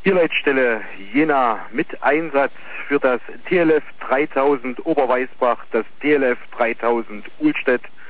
Tierleitstelle Jena mit Einsatz für das TLF 3000 Oberweisbach, das TLF 3000 Uhlstedt